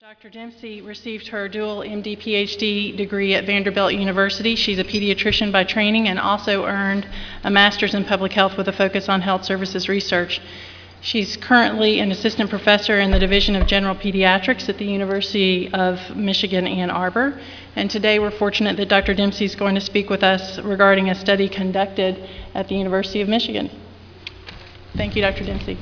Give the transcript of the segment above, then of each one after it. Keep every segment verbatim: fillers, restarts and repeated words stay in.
Doctor Dempsey received her dual M D P H D degree at Vanderbilt University. She's a pediatrician by training and also earned a master's in public health with a focus on health services research. She's currently an assistant professor in the Division of General Pediatrics at the University of Michigan, Ann Arbor. And today we're fortunate that Doctor Dempsey is going to speak with us regarding a study conducted at the University of Michigan. Thank you, Doctor Dempsey.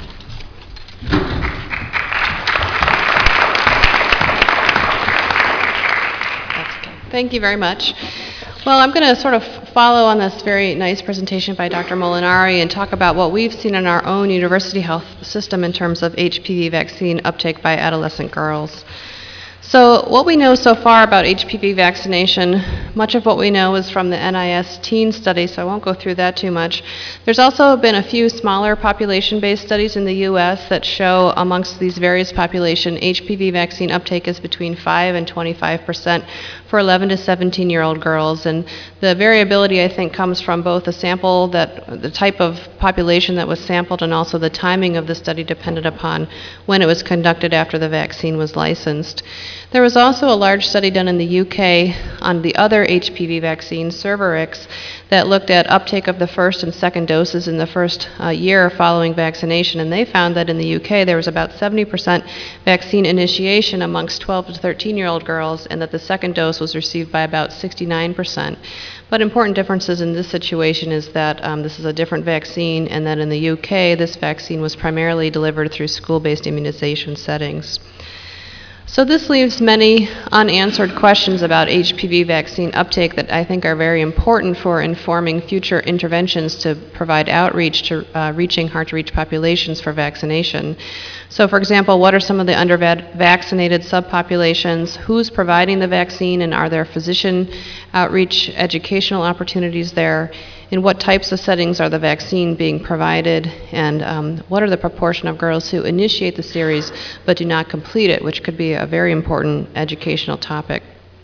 Thank you very much. Well, I'm going to sort of follow on this very nice presentation by Doctor Molinari and talk about what we've seen in our own university health system in terms of H P V vaccine uptake by adolescent girls. So what we know so far about H P V vaccination, much of what we know is from the N I S teen study, so I won't go through that too much. There's also been a few smaller population-based studies in the U S that show amongst these various population, H P V vaccine uptake is between five and twenty-five percent for eleven to seventeen year old girls. And the variability, I think, comes from both the sample, that the type of population that was sampled, and also the timing of the study depended upon when it was conducted after the vaccine was licensed. There was also a large study done in the U K on the other H P V vaccine, Cervarix, that looked at uptake of the first and second doses in the first uh, year following vaccination, and they found that in the U K there was about seventy percent vaccine initiation amongst twelve to thirteen year old girls, and that the second dose was received by about sixty-nine percent. But important differences in this situation is that um, this is a different vaccine, and that in the U K this vaccine was primarily delivered through school-based immunization settings. So this leaves many unanswered questions about H P V vaccine uptake that I think are very important for informing future interventions to provide outreach to uh, reaching hard-to-reach populations for vaccination. So for example, what are some of the under-vaccinated subpopulations? Who's providing the vaccine, and are there physician outreach educational opportunities there? In what types of settings are the vaccine being provided, and um, what are the proportion of girls who initiate the series but do not complete it, which could be a very important educational topic.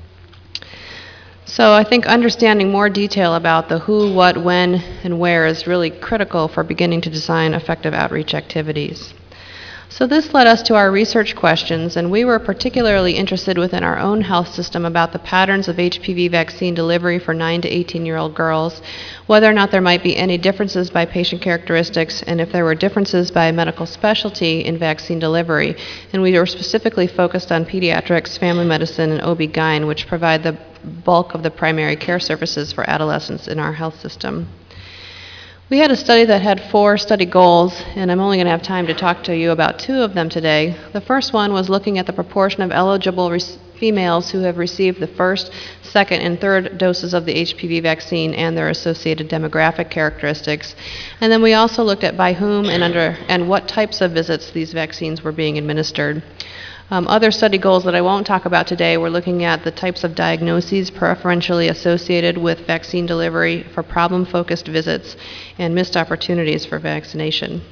So I think understanding more detail about the who, what, when, and where is really critical for beginning to design effective outreach activities. So this led us to our research questions, and we were particularly interested within our own health system about the patterns of H P V vaccine delivery for nine to eighteen year old girls, whether or not there might be any differences by patient characteristics, and if there were differences by medical specialty in vaccine delivery. And we were specifically focused on pediatrics, family medicine, and O B G Y N, which provide the bulk of the primary care services for adolescents in our health system. We had a study that had four study goals, and I'm only going to have time to talk to you about two of them today. The first one was looking at the proportion of eligible females who have received the first, second, and third doses of the H P V vaccine and their associated demographic characteristics. And then we also looked at by whom and under and what types of visits these vaccines were being administered. Um, other study goals that I won't talk about today, we're looking at the types of diagnoses preferentially associated with vaccine delivery for problem-focused visits and missed opportunities for vaccination.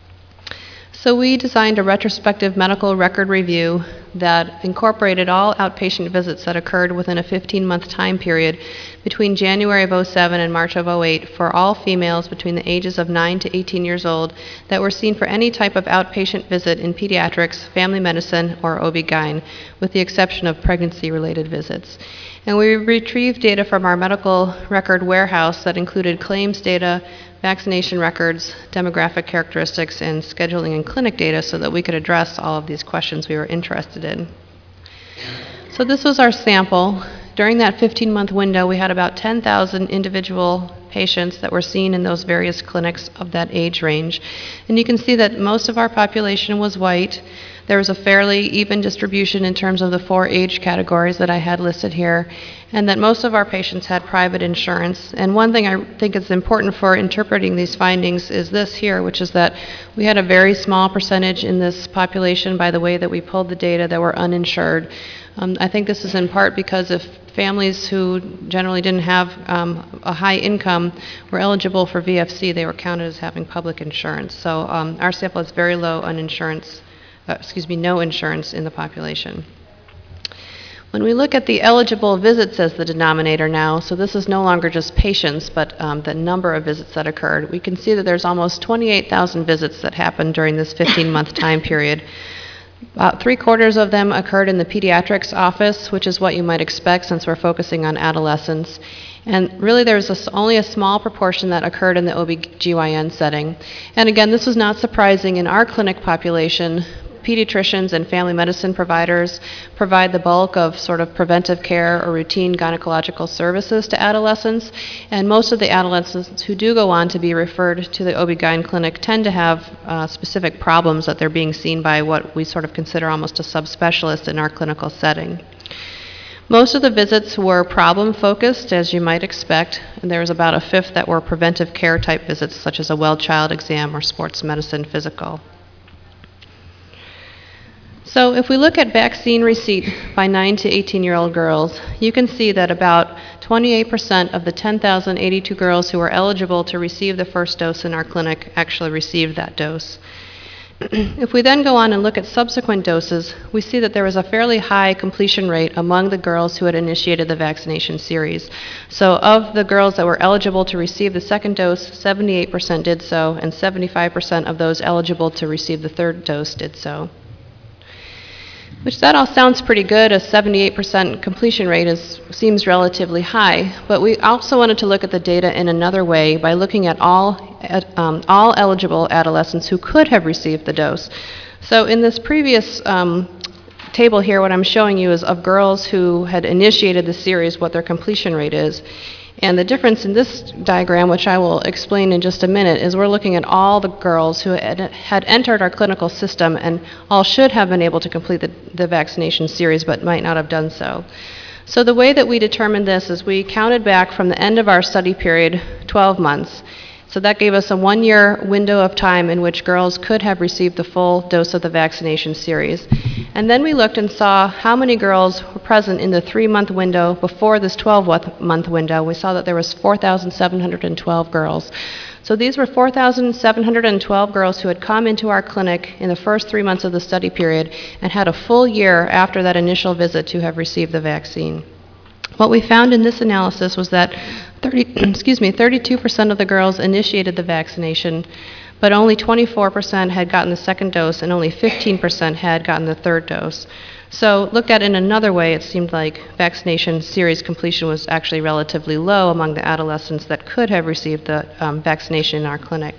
So we designed a retrospective medical record review that incorporated all outpatient visits that occurred within a fifteen month time period between January of oh seven and March of oh eight for all females between the ages of nine to eighteen years old that were seen for any type of outpatient visit in pediatrics, family medicine, or O B G Y N, with the exception of pregnancy-related visits. And we retrieved data from our medical record warehouse that included claims data, vaccination records, demographic characteristics, and scheduling and clinic data so that we could address all of these questions we were interested in. So this was our sample. During that fifteen month window, we had about ten thousand individual patients that were seen in those various clinics of that age range. And you can see that most of our population was white. There was a fairly even distribution in terms of the four age categories that I had listed here, and that most of our patients had private insurance. And one thing I think is important for interpreting these findings is this here, which is that we had a very small percentage in this population, by the way that we pulled the data, that were uninsured. Um, I think this is in part because if families who generally didn't have um, a high income were eligible for V F C, they were counted as having public insurance. So um, our sample has very low uninsurance, uh, excuse me, no insurance in the population. When we look at the eligible visits as the denominator now, so this is no longer just patients, but um, the number of visits that occurred, we can see that there's almost twenty-eight thousand visits that happened during this fifteen month time period. About three quarters of them occurred in the pediatrics office, which is what you might expect since we're focusing on adolescents. And really there was a, only a small proportion that occurred in the O B G Y N setting. And again, this was not surprising in our clinic population. Pediatricians and family medicine providers provide the bulk of sort of preventive care or routine gynecological services to adolescents, and most of the adolescents who do go on to be referred to the O B G Y N clinic tend to have uh, specific problems that they're being seen by what we sort of consider almost a subspecialist in our clinical setting. Most of the visits were problem-focused, as you might expect, and there was about a fifth that were preventive care type visits, such as a well child exam or sports medicine physical. So if we look at vaccine receipt by nine to eighteen-year-old girls, you can see that about twenty-eight percent of the ten thousand eighty-two girls who were eligible to receive the first dose in our clinic actually received that dose. If we then go on and look at subsequent doses, we see that there was a fairly high completion rate among the girls who had initiated the vaccination series. So of the girls that were eligible to receive the second dose, seventy-eight percent did so, and seventy-five percent of those eligible to receive the third dose did so. Which that all sounds pretty good. A seventy-eight percent completion rate is, seems relatively high, but we also wanted to look at the data in another way by looking at all, um, all eligible adolescents who could have received the dose. So in this previous um, table here, what I'm showing you is of girls who had initiated the series, what their completion rate is. And the difference in this diagram, which I will explain in just a minute, is we're looking at all the girls who had, had entered our clinical system and all should have been able to complete the, the vaccination series but might not have done so. So the way that we determined this is we counted back from the end of our study period twelve months. So that gave us a one-year window of time in which girls could have received the full dose of the vaccination series. And then we looked and saw how many girls were present in the three-month window before this twelve-month window. We saw that there was four thousand seven hundred twelve girls. So these were four thousand seven hundred twelve girls who had come into our clinic in the first three months of the study period and had a full year after that initial visit to have received the vaccine. What we found in this analysis was that thirty, excuse me, thirty-two percent of the girls initiated the vaccination, but only twenty-four percent had gotten the second dose and only fifteen percent had gotten the third dose. So looked at in another way, it seemed like vaccination series completion was actually relatively low among the adolescents that could have received the um, vaccination in our clinic.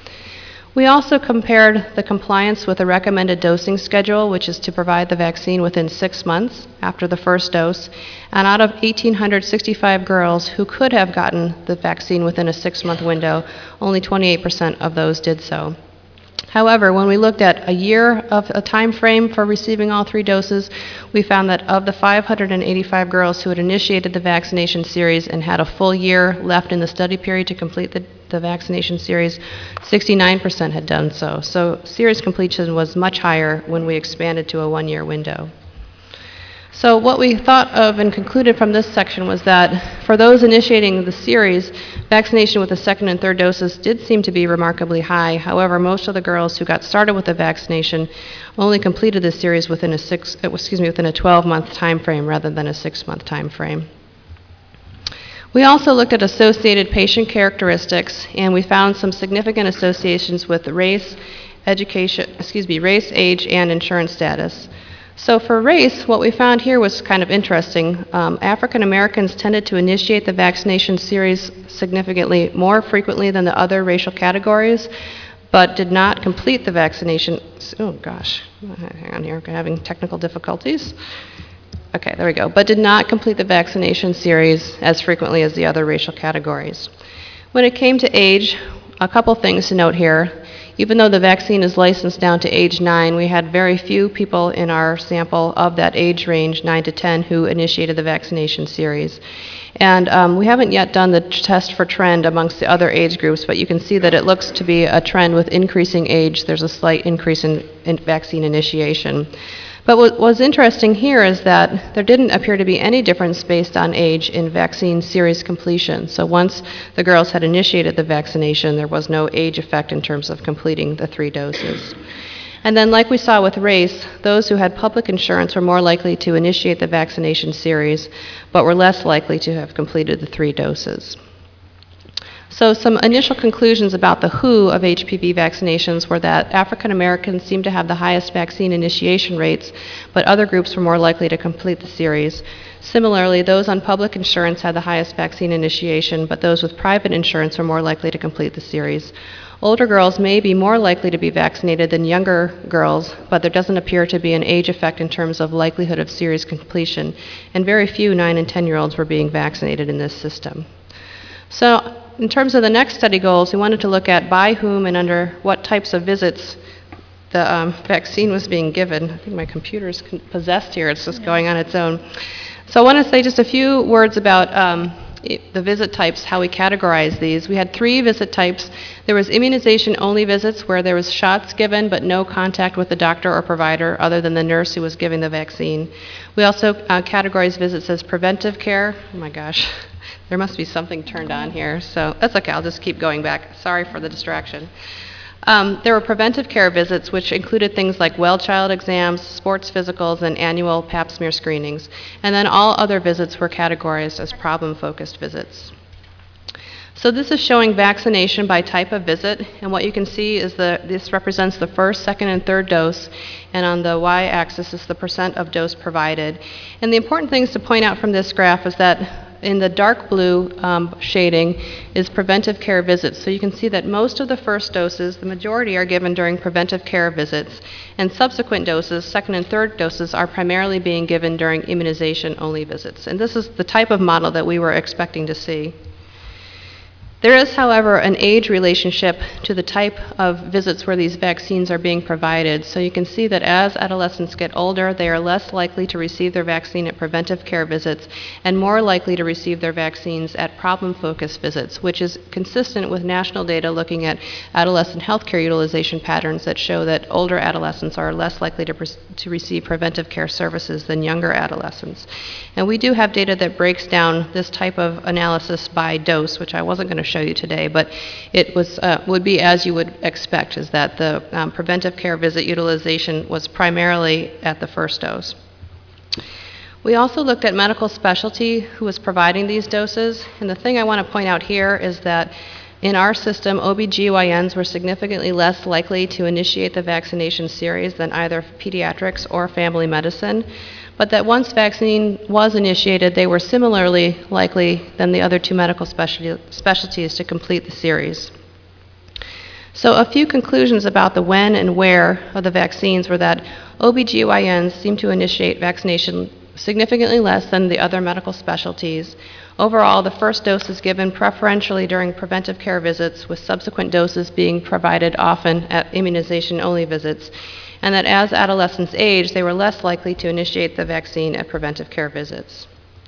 We also compared the compliance with a recommended dosing schedule, which is to provide the vaccine within six months after the first dose. And out of one thousand eight hundred sixty-five girls who could have gotten the vaccine within a six-month window, only twenty-eight percent of those did so. However, when we looked at a year of a time frame for receiving all three doses, we found that of the five hundred eighty-five girls who had initiated the vaccination series and had a full year left in the study period to complete the, the vaccination series, sixty-nine percent had done so. So series completion was much higher when we expanded to a one-year window. So what we thought of and concluded from this section was that for those initiating the series, vaccination with the second and third doses did seem to be remarkably high. However, most of the girls who got started with the vaccination only completed the series within a six, excuse me, within a twelve-month time frame rather than a six-month time frame. We also looked at associated patient characteristics, and we found some significant associations with race, education, excuse me, race, age, and insurance status. So for race, what we found here was kind of interesting. Um, African Americans tended to initiate the vaccination series significantly more frequently than the other racial categories, but did not complete the vaccination. Oh gosh, hang on here, I'm having technical difficulties. Okay, there we go. But did not complete the vaccination series as frequently as the other racial categories. When it came to age, a couple things to note here. Even though the vaccine is licensed down to age nine, we had very few people in our sample of that age range, nine to ten, who initiated the vaccination series. And um, we haven't yet done the test for trend amongst the other age groups, but you can see that it looks to be a trend with increasing age. There's a slight increase in, in vaccine initiation. But what was interesting here is that there didn't appear to be any difference based on age in vaccine series completion. So once the girls had initiated the vaccination, there was no age effect in terms of completing the three doses. And then like we saw with race, those who had public insurance were more likely to initiate the vaccination series, but were less likely to have completed the three doses. So some initial conclusions about the who of H P V vaccinations were that African Americans seem to have the highest vaccine initiation rates, but other groups were more likely to complete the series. Similarly, those on public insurance had the highest vaccine initiation, but those with private insurance were more likely to complete the series. Older girls may be more likely to be vaccinated than younger girls, but there doesn't appear to be an age effect in terms of likelihood of series completion, and very few nine and ten-year-olds were being vaccinated in this system. So, in terms of the next study goals, we wanted to look at by whom and under what types of visits the um, vaccine was being given. I think my computer is possessed here. It's just going on its own. So I want to say just a few words about um, the visit types, how we categorize these. We had three visit types. There was immunization-only visits where there was shots given but no contact with the doctor or provider other than the nurse who was giving the vaccine. We also uh, categorized visits as preventive care. Oh my gosh. There must be something turned on here, so that's okay, I'll just keep going back. Sorry for the distraction. Um, there were preventive care visits, which included things like well child exams, sports physicals, and annual pap smear screenings. And then all other visits were categorized as problem-focused visits. So this is showing vaccination by type of visit, and what you can see is that this represents the first, second, and third dose, and on the y-axis is the percent of dose provided. And the important things to point out from this graph is that in the dark blue um, shading is preventive care visits. So you can see that most of the first doses, the majority are given during preventive care visits, and subsequent doses, second and third doses, are primarily being given during immunization-only visits. And this is the type of model that we were expecting to see. There is, however, an age relationship to the type of visits where these vaccines are being provided. So you can see that as adolescents get older, they are less likely to receive their vaccine at preventive care visits and more likely to receive their vaccines at problem-focused visits, which is consistent with national data looking at adolescent healthcare utilization patterns that show that older adolescents are less likely to, to receive preventive care services than younger adolescents. And we do have data that breaks down this type of analysis by dose, which I wasn't going to show you today, but it was uh, would be as you would expect, is that the um, preventive care visit utilization was primarily at the first dose. We also looked at medical specialty who was providing these doses, and the thing I want to point out here is that in our system, O B G Y Ns were significantly less likely to initiate the vaccination series than either pediatrics or family medicine, but that once vaccine was initiated, they were similarly likely than the other two medical specialty, specialties to complete the series. So a few conclusions about the when and where of the vaccines were that O B G Y Ns seem to initiate vaccination significantly less than the other medical specialties. Overall, the first dose is given preferentially during preventive care visits, with subsequent doses being provided often at immunization-only visits, and that as adolescents age, they were less likely to initiate the vaccine at preventive care visits.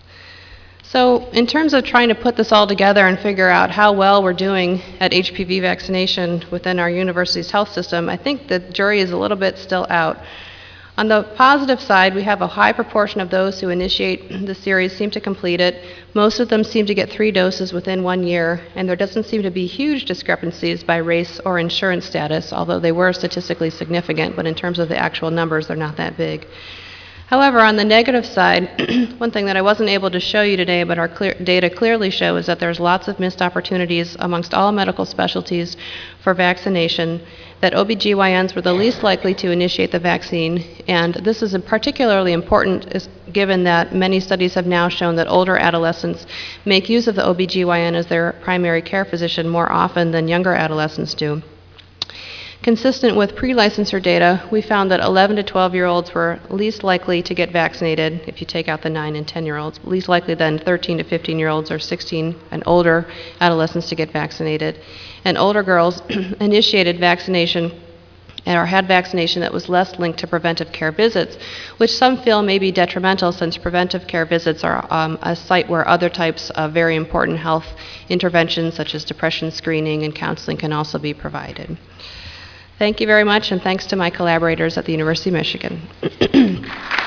So in terms of trying to put this all together and figure out how well we're doing at H P V vaccination within our university's health system, I think the jury is a little bit still out. On the positive side, we have a high proportion of those who initiate the series seem to complete it. Most of them seem to get three doses within one year, and there doesn't seem to be huge discrepancies by race or insurance status, although they were statistically significant, but in terms of the actual numbers, they're not that big. However, on the negative side, one thing that I wasn't able to show you today, but our clear data clearly show, is that there's lots of missed opportunities amongst all medical specialties for vaccination, that O B G Y Ns were the least likely to initiate the vaccine, and this is particularly important is given that many studies have now shown that older adolescents make use of the O B G Y N as their primary care physician more often than younger adolescents do. Consistent with pre-licensure data, we found that eleven to twelve-year-olds were least likely to get vaccinated, if you take out the nine and ten-year-olds, least likely than thirteen to fifteen-year-olds or sixteen and older adolescents to get vaccinated. And older girls initiated vaccination or had vaccination that was less linked to preventive care visits, which some feel may be detrimental since preventive care visits are um, a site where other types of very important health interventions such as depression screening and counseling can also be provided. Thank you very much, and thanks to my collaborators at the University of Michigan.